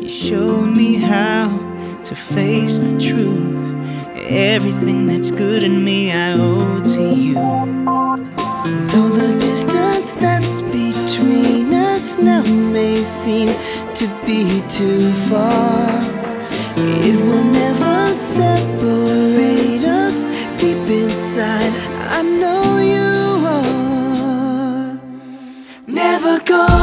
You showed me how to face the truth. Everything that's good in me I owe to you. Though the distance that's between us now may seem to be too far, it will never separate us. Deep inside, I know you are never gone.